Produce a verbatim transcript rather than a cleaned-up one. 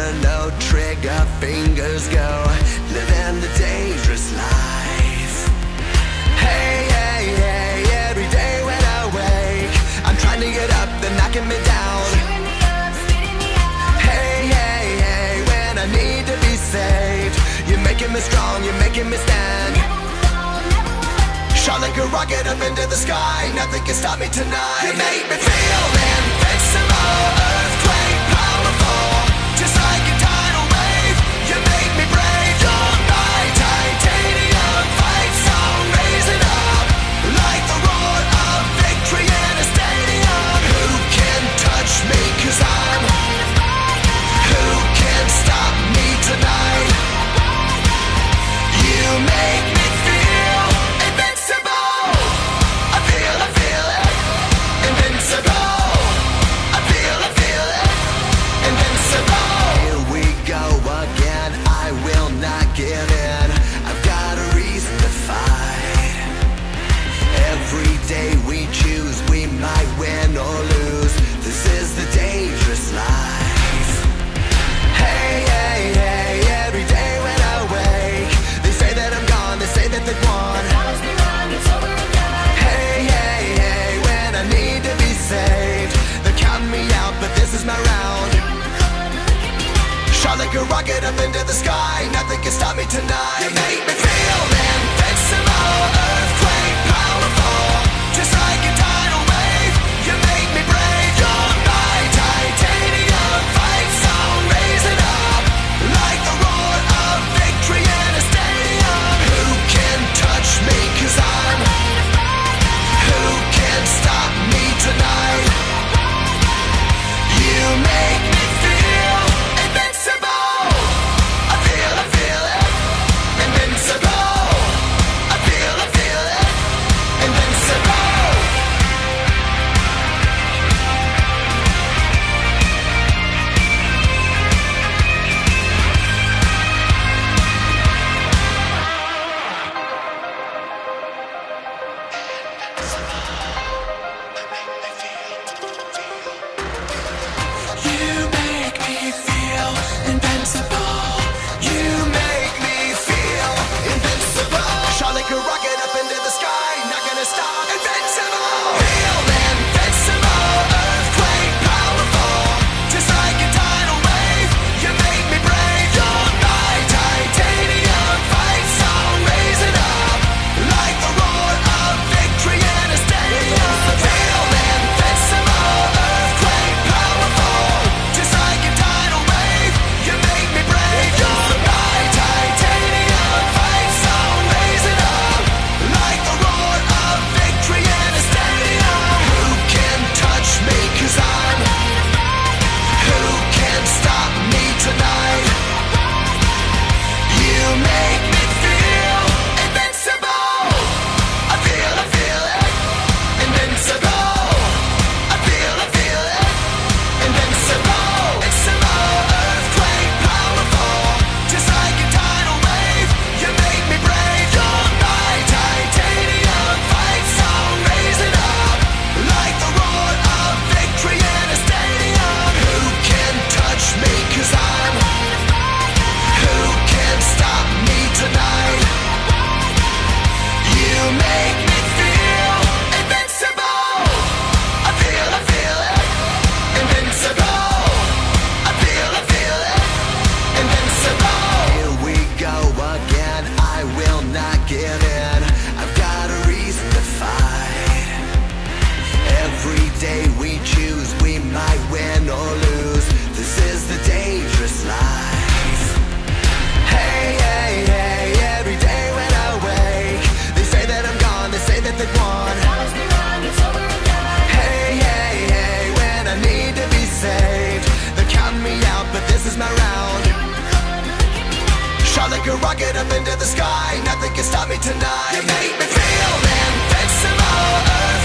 no trigger fingers go, living the dangerous life. Hey, hey, hey, every day when I wake, I'm trying to get up, they're knocking me down. Hey, hey, hey, when I need to be saved, you're making me strong, you're making me stand. Shot like a rocket up into the sky, nothing can stop me tonight. You make me feel invincible, earthquake powerful, just like a tidal wave. You make me brave, you're my titanium fight song, raising up like the roar of victory in a stadium. Who can touch me, cause I'm who can stop me tonight? You make me feel invincible. I feel, I feel it, invincible. I feel, I feel it, invincible. Here we go again, I will not give in. I've got a reason to fight. Every day we choose, we might win or lose. This is the dangerous life. Hey, hey, hey, every day when I wake, they say that I'm gone, they say that they've won. Hey, hey, hey, when I need to be saved, they're counting me out, but this is my round. Shot like a rocket up into the sky, nothing can stop me tonight. You make me feel invincible, earthquake powerful, just like a tidal wave. You make me brave, you're my titanium fight song, raising up like the roar of victory in a stadium. Who can touch me, cause I'm who can stop me tonight? You make me feel invincible. I feel, I feel it, invincible. I feel, I feel it, invincible. You make me feel invincible. You make me feel invincible. Shot like a rocket up into the sky, not gonna stop. Invincible. Feel invincible, earthquake powerful, just like a tidal wave. You make me brave, you're my titanium fight song, raising up like the roar of victory in a stadium. Feel invincible, earthquake powerful, just like a tidal wave. You make me brave, you're my titanium fight song, raising up like the roar of victory in a stadium. Who can touch me, cause I'm who can stop me tonight? You make me feel invincible. I feel, I feel it, invincible. I feel, I feel it, invincible. Invincible, earthquake powerful, just like a tidal wave. You make me brave, you're my titanium fight song, raising up like the roar of victory in a stadium. Who can touch me, cause I'm who can stop me tonight? You make me feel invincible. I feel, I feel it, invincible. I feel, I feel it, invincible. Here we go again, I will not give in. I've got a reason to fight. Every day we choose, we might win or lose. This is the dangerous life. Hey, hey, hey, every day when I wake, they say that I'm gone, they say that they've won. Hey, hey, hey, when I need to be saved, they're counting me out, but this is my round. Shot like a rocket up into the sky, nothing can stop me tonight. You make me feel invincible,